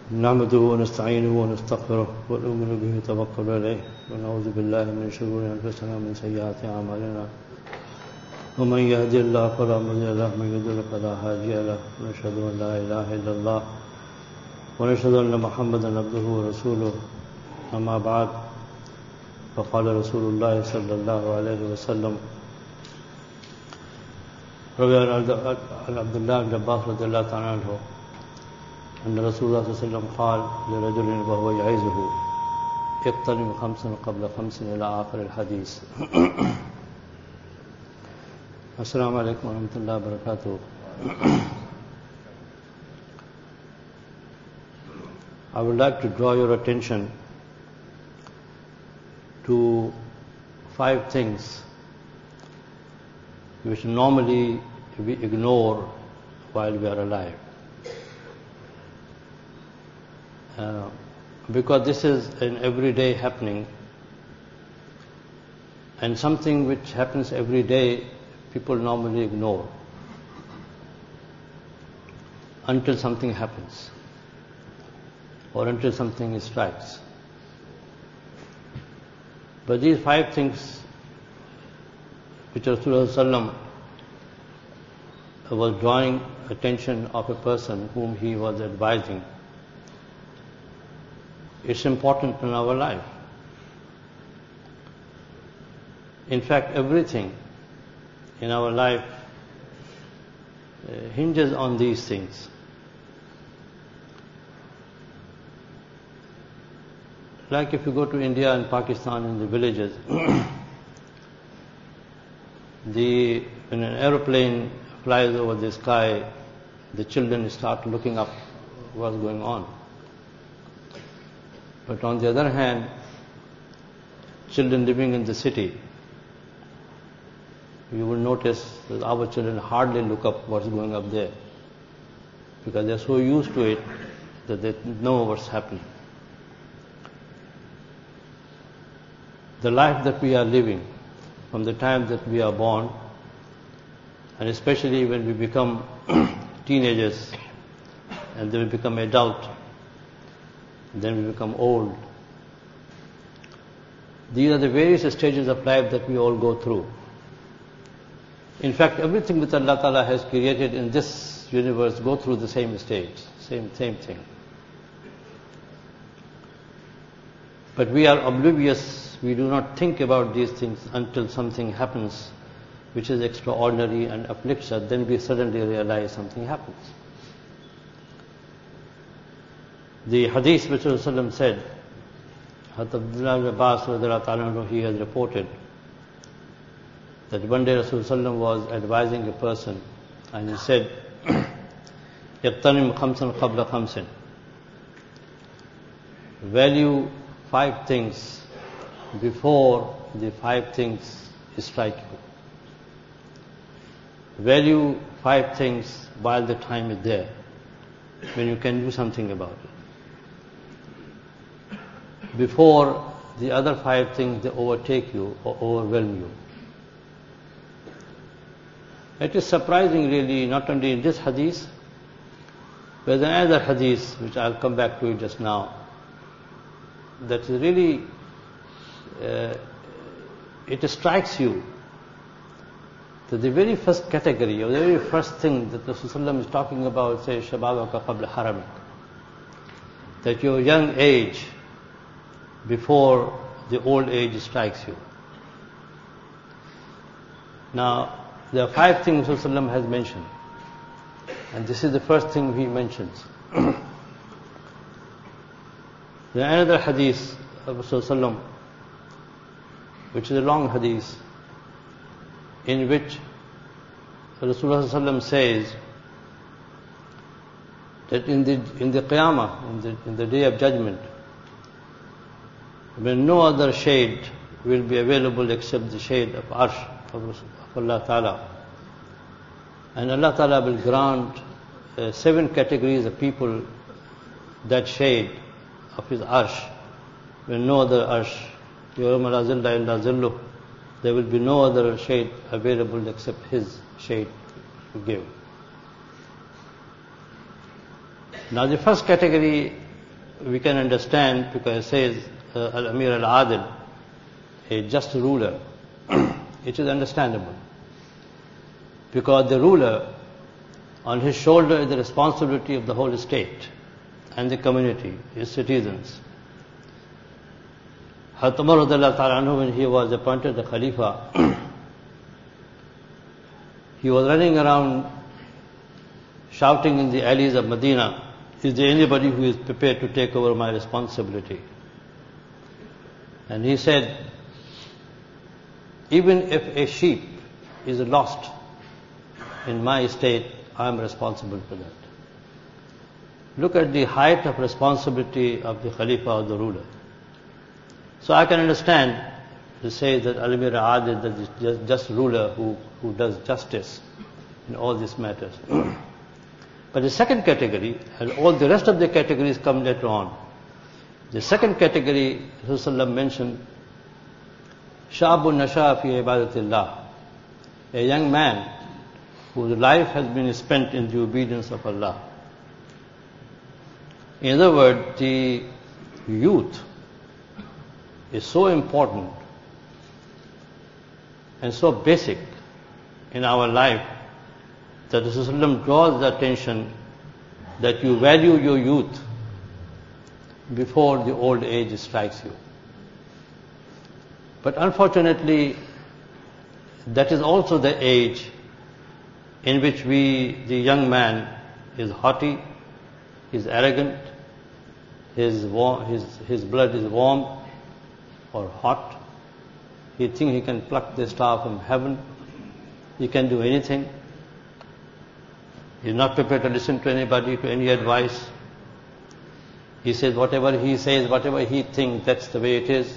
نحمده ونستعينه ونستغفره ونؤمن به ونتوكل عليه ونعوذ بالله من شرور أنفسنا ومن سيئات أعمالنا ومن يهد الله فلا مضل له ومن يضلل فلا هادي له ونشهد أن لا إله إلا الله ونشهد أن محمدا عبده ورسوله أما بعد فقال رسول الله صلى الله عليه وسلم روي عن عبد الله بن عباس رضي الله تعالى عنه أن رسول الله صلى الله عليه وسلم قال لرجل وهو يعظه اغتنم خمسا قبل خمس إلى آخر الحديث. السلام عليكم ورحمة الله وبركاته. I would like to draw your attention to 5 things which normally we ignore while we are alive. Because this is an everyday happening, and something which happens every day people normally ignore until something happens or until something strikes. But these 5 things which Rasulullah was drawing attention of a person whom he was advising, it's important in our life. In fact, everything in our life hinges on these things. Like if you go to India and Pakistan in the villages, when an aeroplane flies over the sky, the children start looking up what's going on. But on the other hand, children living in the city, you will notice that our children hardly look up what's going up there, because they're so used to it that they know what's happening. The life that we are living, from the time that we are born, and especially when we become teenagers, and then we become adult, then we become old. These are the various stages of life that we all go through. In fact, everything that Allah Ta'ala has created in this universe go through the same stage, same thing. But we are oblivious, we do not think about these things until something happens which is extraordinary and afflicts us, then we suddenly realize something happens. The hadith which Rasulullah said, Abdullah ibn Abbas, he has reported that one day Rasulullah was advising a person and he said, يَقْتَنِمْ خَمْسًا قَبْلَ خَمْسٍ. Value 5 things before the 5 things strike you. Value 5 things while the time is there, when you can do something about it, before the other 5 things they overtake you or overwhelm you. It is surprising really, not only in this hadith, but in another hadith which I'll come back to it just now, that is really, it strikes you that the very first category, or the very first thing that Rasulullah is talking about, says, Shababaka qabla haramik, that your young age before the old age strikes you. Now, there are 5 things Rasulullah has mentioned, and this is the first thing he mentions. There is another hadith of Rasulullah, which is a long hadith, in which Rasulullah says that in the Qiyamah, in the day of judgment, when no other shade will be available except the shade of Arsh of Allah Ta'ala, and Allah Ta'ala will grant 7 categories of people that shade of His Arsh, when no other Arsh, يَوْمَ لَا ظِلَّ إِلَّا ظِلُّهُ, there will be no other shade available except His shade to give. Now the first category we can understand, because it says Al-Amir Al-Adil, a just ruler. It is understandable. Because the ruler, on his shoulder is the responsibility of the whole state and the community, his citizens. Hazrat Umar radiallahu ta'ala anhu, when he was appointed the Khalifa, he was running around shouting in the alleys of Medina, is there anybody who is prepared to take over my responsibility? And he said, even if a sheep is lost in my estate, I am responsible for that. Look at the height of responsibility of the Khalifa or the ruler. So I can understand to say that Al-Amir Adil, that is just ruler who does justice in all these matters. But the second category, and all the rest of the categories come later on. The second category, Rasulullah mentioned, Sha'bun nasha fi ibadatillah, a young man whose life has been spent in the obedience of Allah. In other words, the youth is so important and so basic in our life that Rasulullah draws the attention that you value your youth before the old age strikes you. But unfortunately, that is also the age in which the young man is haughty, is arrogant, his blood is warm or hot. He thinks he can pluck the star from heaven. He can do anything. He is not prepared to listen to anybody, to any advice. He says whatever he says, whatever he thinks, that's the way it is.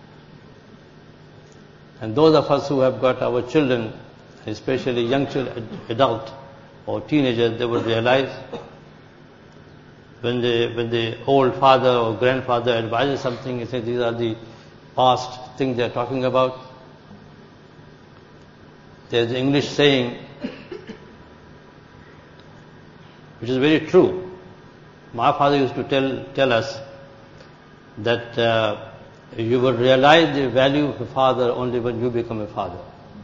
And those of us who have got our children, especially young children, adult or teenagers, they will realize when the old father or grandfather advises something, he says these are the past things they are talking about. There is an English saying which is very true. My father used to tell us that you will realize the value of a father only when you become a father.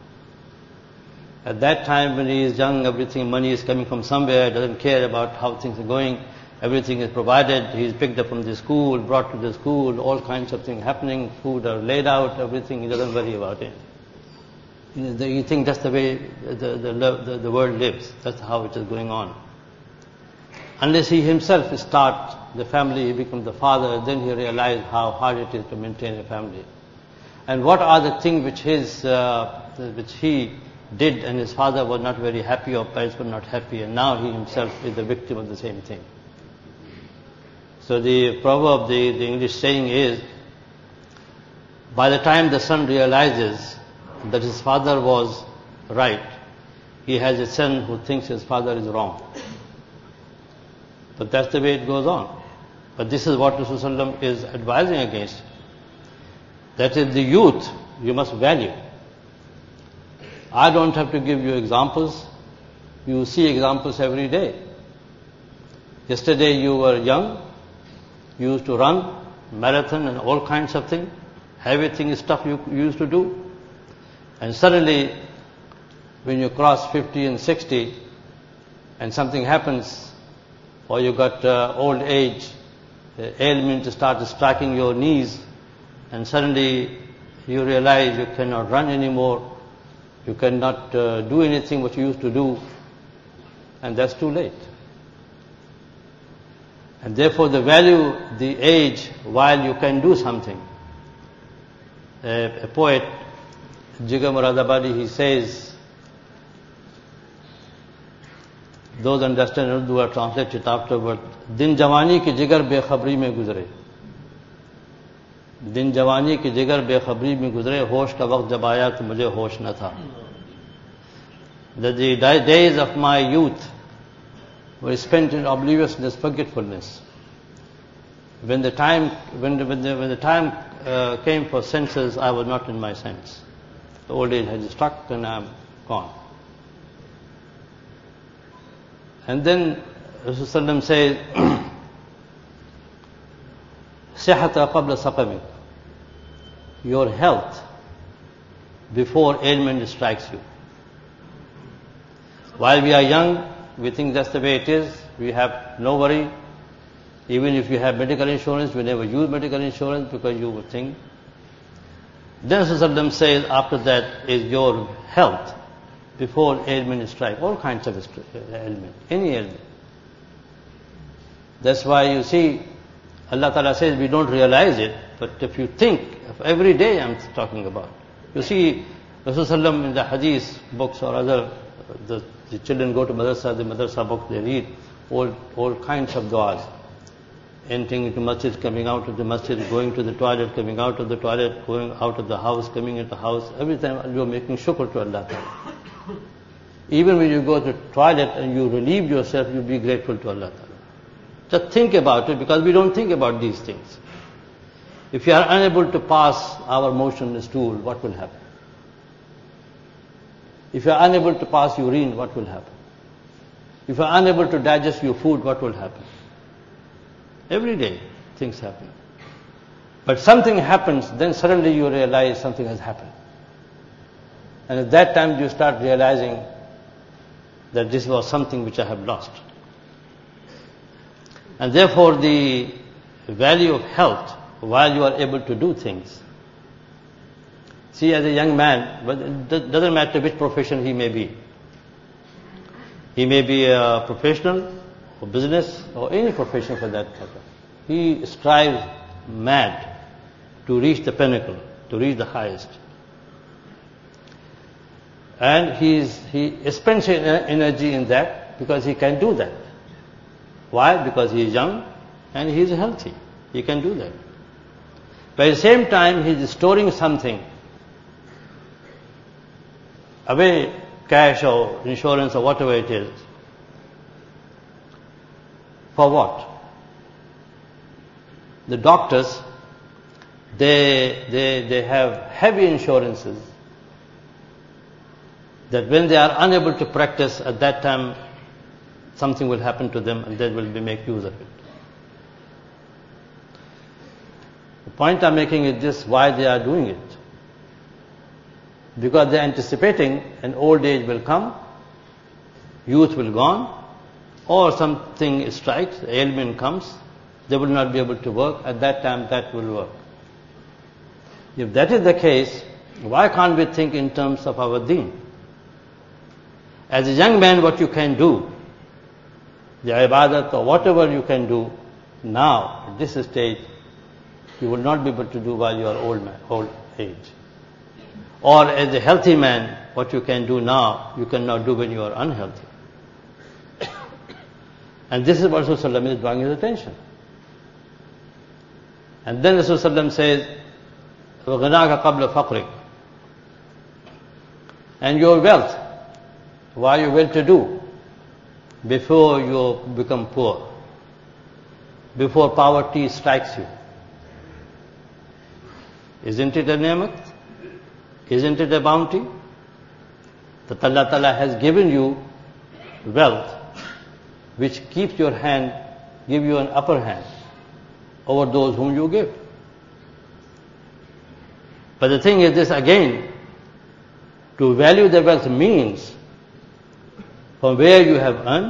At that time when he is young, everything, money is coming from somewhere, doesn't care about how things are going, everything is provided, he is picked up from the school, brought to the school, all kinds of things happening, food are laid out, everything, he doesn't worry about it. You think that's the way the world lives, that's how it is going on. Unless he himself starts the family, he becomes the father, then he realizes how hard it is to maintain a family. And what are the things which he did and his father was not very happy or parents were not happy, and now he himself is the victim of the same thing. So the proverb, the English saying is, by the time the son realizes that his father was right, he has a son who thinks his father is wrong. But that's the way it goes on. But this is what Rasulullah is advising against. That is, the youth you must value. I don't have to give you examples. You see examples every day. Yesterday you were young, you used to run, marathon and all kinds of things, heavy things, stuff you used to do. And suddenly, when you cross 50 and 60 and something happens, or you got old age, the ailment starts striking your knees, and suddenly you realize you cannot run anymore, you cannot do anything what you used to do, and that's too late. And therefore the value, the age, while you can do something. A poet, Jigar Muradabadi, he says, those understand Urdu will translate it afterward, दिन जवानी की जिगर बेखबरी में गुजरे, दिन जवानी की जिगर बेखबरी में गुजरे, होश का वक्त जब आया तो मुझे होश न था. That the days of my youth were spent in obliviousness, forgetfulness. When the time came for senses, I was not in my sense. The old age had struck and I am gone. And then Rasulullah says, صحة قبل سقمك. Your health before ailment strikes you. While we are young, we think that's the way it is. We have no worry. Even if you have medical insurance, we never use medical insurance because you would think. Then Rasulullah says after that is your health before ailment strike. All kinds of ailment, any ailment. That's why you see Allah Ta'ala says we don't realize it, but if you think of every day I'm talking about. You see Rasulullah in the hadith books or other, the children go to madrasa, the madrasa book they read, all kinds of du'as. Entering into masjid, coming out of the masjid, going to the toilet, coming out of the toilet, going out of the house, coming into the house. Every time you are making shukr to Allah Ta'ala. Even when you go to the toilet and you relieve yourself, you be grateful to Allah Ta'ala. Just think about it, because we don't think about these things. If you are unable to pass our motion stool, what will happen? If you are unable to pass urine, what will happen? If you are unable to digest your food, what will happen? Every day things happen. But something happens, then suddenly you realize something has happened. And at that time you start realizing that this was something which I have lost. And therefore the value of health while you are able to do things. See, as a young man, but it doesn't matter which profession he may be. He may be a professional or business or any profession for that matter. He strives mad to reach the pinnacle, to reach the highest. And he spends energy in that because he can do that. Why? Because he is young and he is healthy. He can do that. But at the same time, he is storing something away, cash or insurance or whatever it is. For what? The doctors, they have heavy insurances that when they are unable to practice, at that time something will happen to them and they will make use of it. The point I'm making is this: why they are doing it? Because they are anticipating an old age will come, youth will gone, or something strikes, ailment comes, they will not be able to work. At that time that will work. If that is the case, why can't we think in terms of our deen? As a young man, what you can do, the ibadat or whatever you can do now, at this stage, you will not be able to do while you are old age. Or as a healthy man, what you can do now, you cannot do when you are unhealthy. And this is what Rasulullah is drawing his attention. And then Rasulullah says, وَغَنَاكَ قَبْلَ فَقْرِكَ. And your wealth, why you well-to-do, before you become poor, before poverty strikes you. Isn't it a ni'mat? Isn't it a bounty? That Allah Ta'ala has given you wealth which keeps your hand, give you an upper hand over those whom you give. But the thing is this again, to value the wealth means from where you have earned,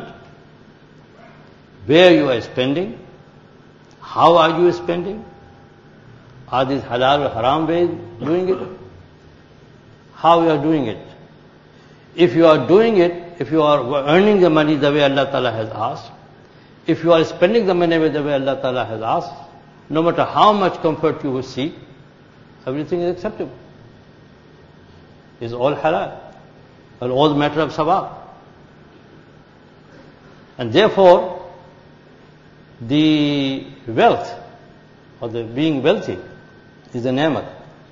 where you are spending, how are you spending, are these halal or haram ways doing it, how you are doing it. If you are doing it, if you are earning the money the way Allah Ta'ala has asked, if you are spending the money the way Allah Ta'ala has asked, no matter how much comfort you will seek, everything is acceptable. It's all halal, or all matter of sawab. And therefore, the wealth, or the being wealthy, is a ni'mat.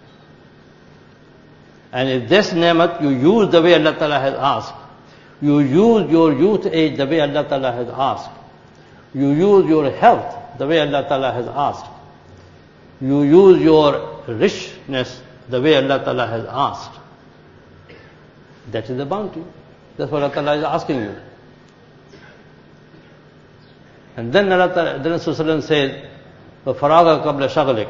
And if this ni'mat you use the way Allah Ta'ala has asked, you use your youth age the way Allah Ta'ala has asked, you use your health the way Allah Ta'ala has asked, you use your richness the way Allah Ta'ala has asked, that is the bounty. That's what Allah Ta'ala is asking you. And then Allah Ta'ala, then Rasulullah says, وَفَرَاغَ قَبْلَ شَغْلِكَ.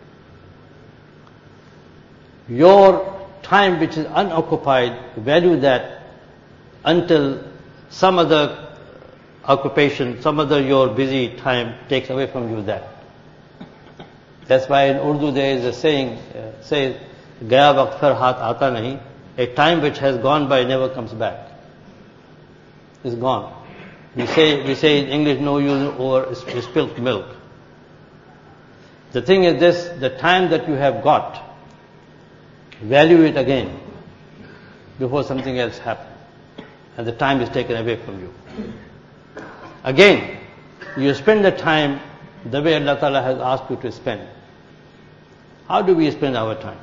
Your time which is unoccupied, value that until some other occupation, some other your busy time takes away from you that. That's why in Urdu there is a saying, says, Gaya waqt phir haath aata nahi. A time which has gone by never comes back. It's gone. We say in English, no use over spilt milk. The thing is this, the time that you have got, value it again before something else happens. And the time is taken away from you. Again, you spend the time the way Allah Ta'ala has asked you to spend. How do we spend our time?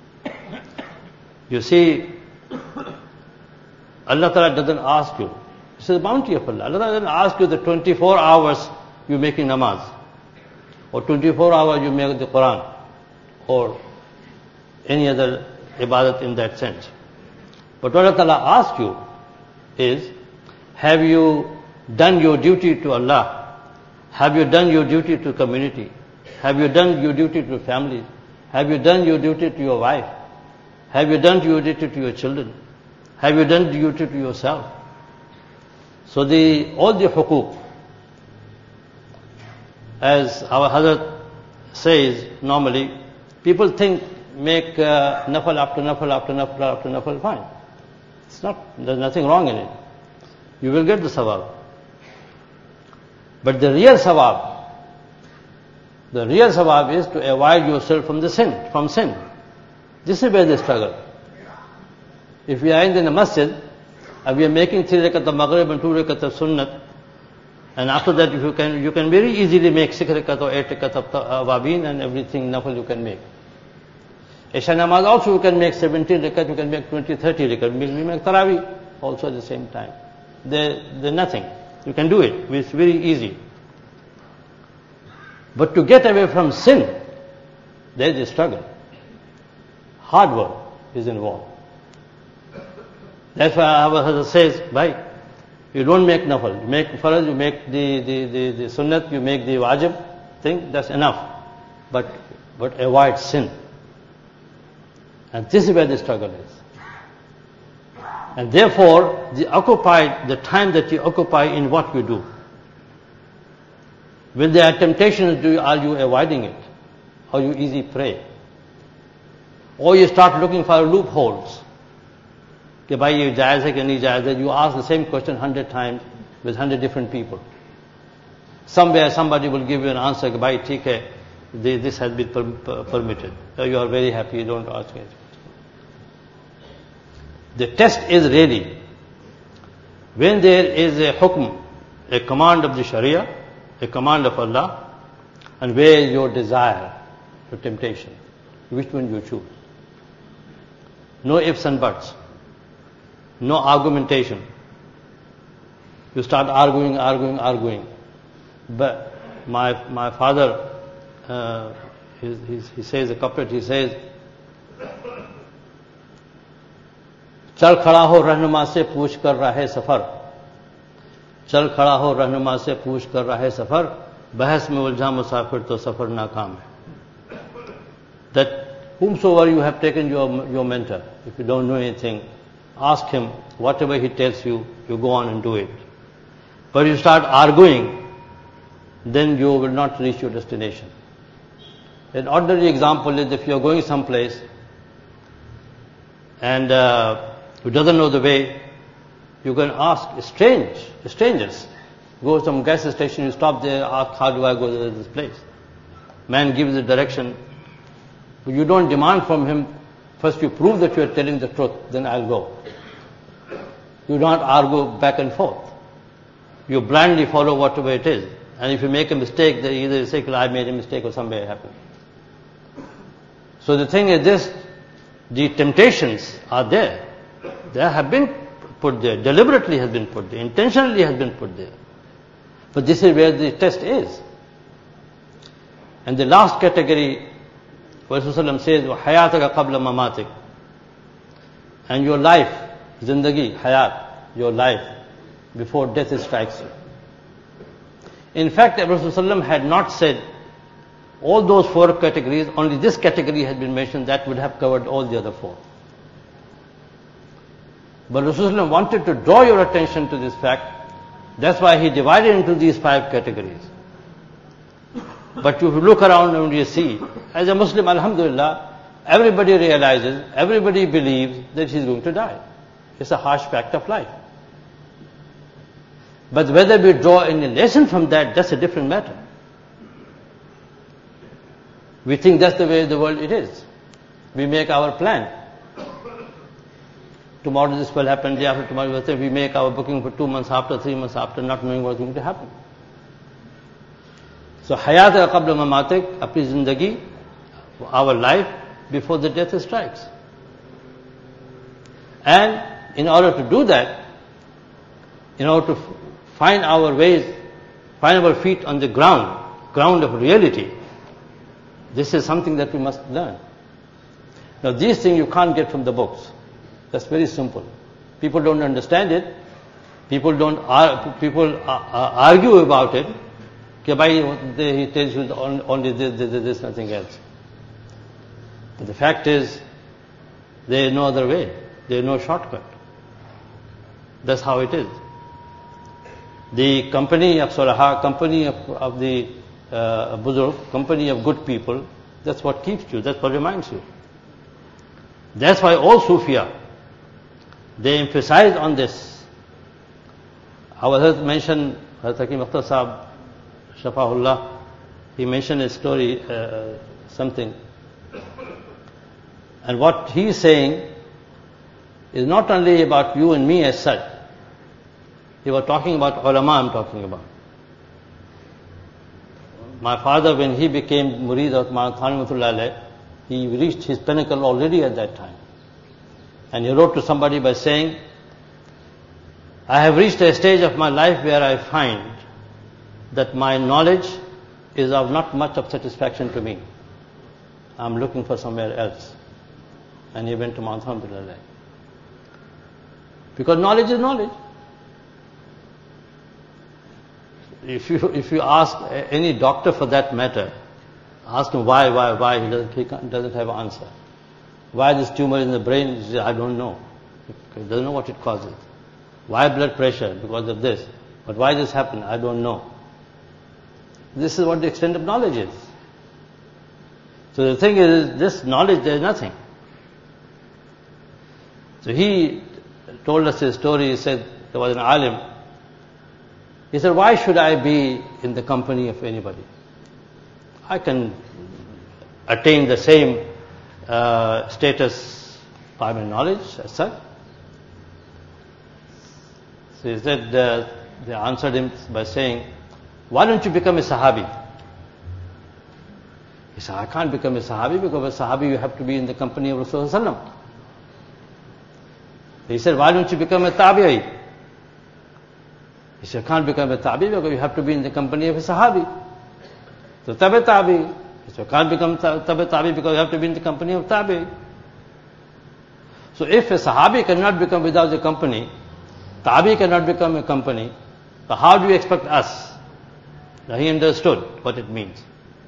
You see, Allah Ta'ala doesn't ask you. This is the bounty of Allah. Allah Ta'ala doesn't ask you the 24 hours you're making namaz, or 24 hours you make the Quran, or any other ibadat in that sense. But what Allah Ta'ala asks you is, have you done your duty to Allah? Have you done your duty to community? Have you done your duty to family? Have you done your duty to your wife? Have you done your duty to your children? Have you done your duty to yourself? So all the hukuk, as our Hazrat says normally, people think make nafal after nafal after nafal after nafal, fine. It's not, there's nothing wrong in it. You will get the sawab. But the real sawab is to avoid yourself from sin. This is where they struggle. If we are in the masjid, and we are making 3 rakat of maghrib and 2 rakat of sunnat, and after that you can very easily make 6 rakat or 8 rakat of awabin and everything nafal you can make. Isha namaz also you can make 17 rakat, you can make 20, 30 rakat. We make tarawih also at the same time. There's nothing. You can do it. It's very easy. But to get away from sin, there is a struggle. Hard work is involved. That's why our Hazrat says, bhai, you don't make nafal. You make faraj, you make the sunnat, you make the wajib thing, that's enough. But avoid sin. And this is where the struggle is. And therefore, the time that you occupy in what you do. When there are temptations, are you avoiding it? Or you easy prey? Or you start looking for loopholes. कि भाई ये जायज़ है कि नहीं जायज़ है? You ask the same question 100 times with 100 different people. Somewhere somebody will give you an answer कि भाई ठीक है, this has been permitted. So you are very happy, you don't ask it. The test is really when there is a hukm, a command of the Sharia, a command of Allah, and where is your desire, your temptation, which one you choose. No ifs and buts, no argumentation. You start arguing. But my father, he says a couplet, he says, चल खड़ा हो रहनुमा से पूछ कर रहे सफर, चल खड़ा हो रहनुमा से पूछ कर रहे सफर, बहस में उलझा मुसाफिर तो सफर नाकाम है. That whomsoever you have taken your mentor, if you don't know anything, ask him, whatever he tells you, you go on and do it. But you start arguing, then you will not reach your destination. An ordinary example is if you are going someplace and who doesn't know the way, you can ask strangers. Go to some gas station, you stop there, ask, how do I go to this place? Man gives the direction. But you don't demand from him, first you prove that you are telling the truth, then I'll go. You don't argue back and forth. You blindly follow whatever it is. And if you make a mistake, then either you say, I made a mistake or something happened. So the thing is this, the temptations are there. They have been put there, deliberately has been put there, intentionally has been put there. But this is where the test is. And the last category, Rasulullah says, hayataka qabla mamatik. And your life, zindagi, hayat, your life, before death strikes you. In fact, Rasulullah had not said All those 4 categories, only this category has been mentioned, that would have covered all the other 4. But Rasulullah wanted to draw your attention to this fact. That's why he divided into these 5 categories. But if you look around and you see, as a Muslim, alhamdulillah, everybody realizes, everybody believes that he's going to die. It's a harsh fact of life. But whether we draw any lesson from that, that's a different matter. We think that's the way the world it is. We make our plan. Tomorrow this will happen, day after tomorrow will happen. We make our booking for 2 months after, 3 months after, not knowing what's going to happen. So hayat qabla mamatik, apni zindagi, our life before the death strikes. And in order to do that, in order to find our ways, find our feet on the ground of reality, this is something that we must learn. Now these things you can't get from the books. That's very simple. People don't understand it. People argue about it. He tells you only this, nothing else. But the fact is, there is no other way. There is no shortcut. That's how it is. The company of Salaha, company of the Buzurg, company of good people, that's what keeps you, that's what reminds you. That's why all Sufia, they emphasize on this. Our Hazrat mentioned, Hazrat Hakim Akhtar Sahab, Shafahullah, he mentioned a story, something. And what he is saying is not only about you and me as such. He was talking about ulama, I'm talking about. My father, when he became murid of Maulana Thanawatullah alayh, he reached his pinnacle already at that time. And he wrote to somebody by saying, I have reached a stage of my life where I find that my knowledge is of not much of satisfaction to me. I'm looking for somewhere else. And he went to Maulana Thanawatullah alayh. Because knowledge is knowledge. If you ask any doctor for that matter, ask him why, he doesn't have an answer. Why this tumor in the brain? He says, I don't know. He doesn't know what it causes. Why blood pressure? Because of this. But why this happened? I don't know. This is what the extent of knowledge is. So the thing is, this knowledge, there is nothing. So he told us his story. He said, there was an alim. He said, why should I be in the company of anybody? I can attain the same status by my knowledge as such. So he said, they answered him by saying, why don't you become a Sahabi? He said, I can't become a Sahabi because a Sahabi you have to be in the company of Rasulullah. He said, why don't you become a Tabi'i? He said, I can't become a Tabi because you have to be in the company of a Sahabi. So Tabi Tabi. He said, I can't become Tabi Tabi because you have to be in the company of Tabi. So if a Sahabi cannot become without a company, Tabi cannot become a company, so how do you expect us? Now he understood what it means.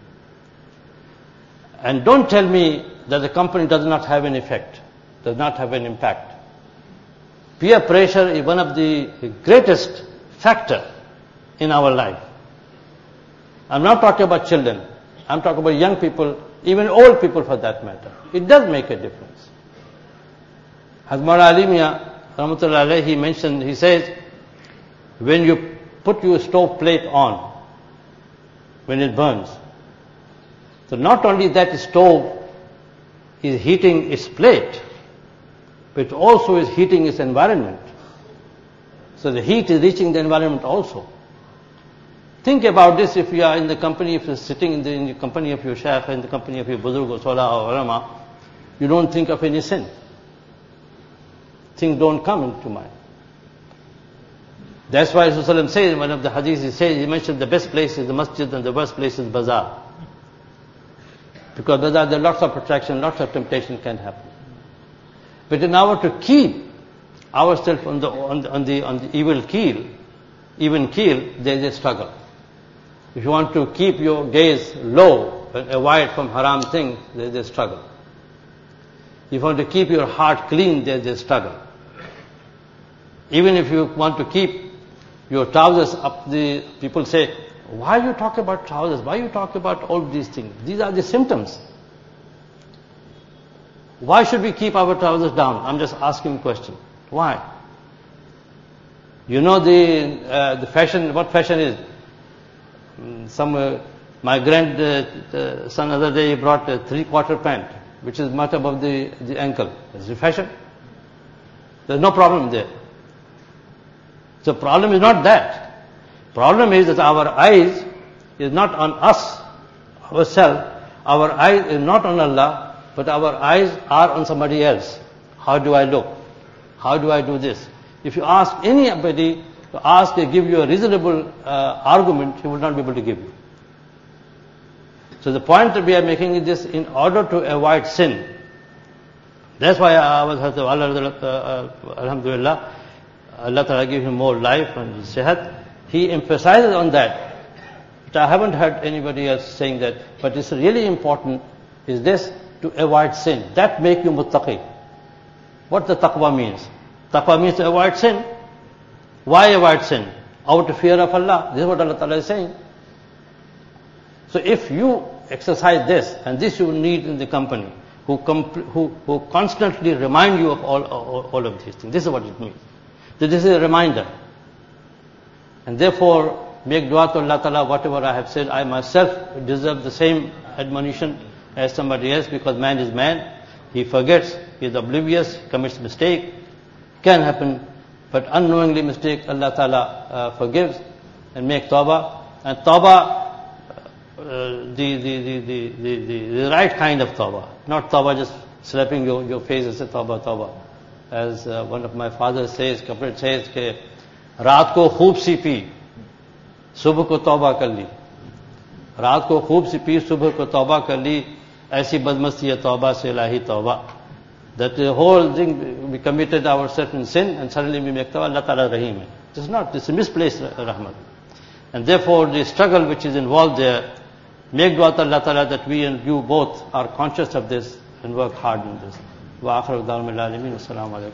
And don't tell me that the company does not have an effect, does not have an impact. Peer pressure is one of the greatest factor in our life. I'm not talking about children. I'm talking about young people, even old people for that matter. It does make a difference. Hazrat Maulana Ali Mia, Rahmatullah alayhi, he mentioned, he says, when you put your stove plate on, when it burns, so not only that stove is heating its plate, but it also is heating its environment. So the heat is reaching the environment also. Think about this if you are in the company, if you're sitting in the company of your shaykh, in the company of your buzurg or sola or ulama, you don't think of any sin. Things don't come into mind. That's why Rasulullah says in one of the hadiths, he mentioned the best place is the masjid and the worst place is bazaar. Because bazaar there are lots of attraction, lots of temptation can happen. But in order to keep ourselves on the even keel, there is a struggle. If you want to keep your gaze low and avoid from haram things, there is a struggle. If you want to keep your heart clean, there is a struggle. Even if you want to keep your trousers up, the people say, why you talk about trousers? Why you talk about all these things? These are the symptoms. Why should we keep our trousers down? I'm just asking a question. Why? You know the fashion, what fashion is? My grandson other day brought a 3/4 pant, which is much above the ankle. Is it fashion? There's no problem there. So problem is not that. Problem is that our eyes is not on us, ourselves. Our eyes is not on Allah, but our eyes are on somebody else. How do I look? How do I do this? If you ask anybody to give you a reasonable argument, he will not be able to give you. So the point that we are making is this: in order to avoid sin. That's why Alhamdulillah, Allah Ta'ala give him more life and sihat. He emphasizes on that. But I haven't heard anybody else saying that. But it's really important is this: to avoid sin. That make you muttaqi. What the taqwa means? Taqwa means to avoid sin. Why avoid sin? Out of fear of Allah. This is what Allah Ta'ala is saying. So if you exercise this, and this you need in the company, who constantly remind you of all of these things. This is what it means. So this is a reminder. And therefore, make dua to Allah Ta'ala, whatever I have said, I myself deserve the same admonition as somebody else, because man is man. He forgets, he is oblivious, commits mistake. Can happen, but unknowingly mistake, Allah Ta'ala forgives, and make tawbah. And tawbah, the right kind of tawbah, not tawbah just slapping your face and say tawbah, tawbah. As one of my fathers says, Kapil says, ke raat ko khoob si pi, subh ko tawbah kar li. Raat ko khoob si pi, subh ko tawbah kar li, aisi badmasti hai tawbah se ilahi tawbah. That the whole thing, we committed our certain sin and suddenly we make tawbah, Allah Ta'ala Rahim. This is a misplaced rahmat. And therefore the struggle which is involved there, make dua to Allah Ta'ala that we and you both are conscious of this and work hard in this. Wa akhiru da'wana al-alamin. Assalamu alaikum.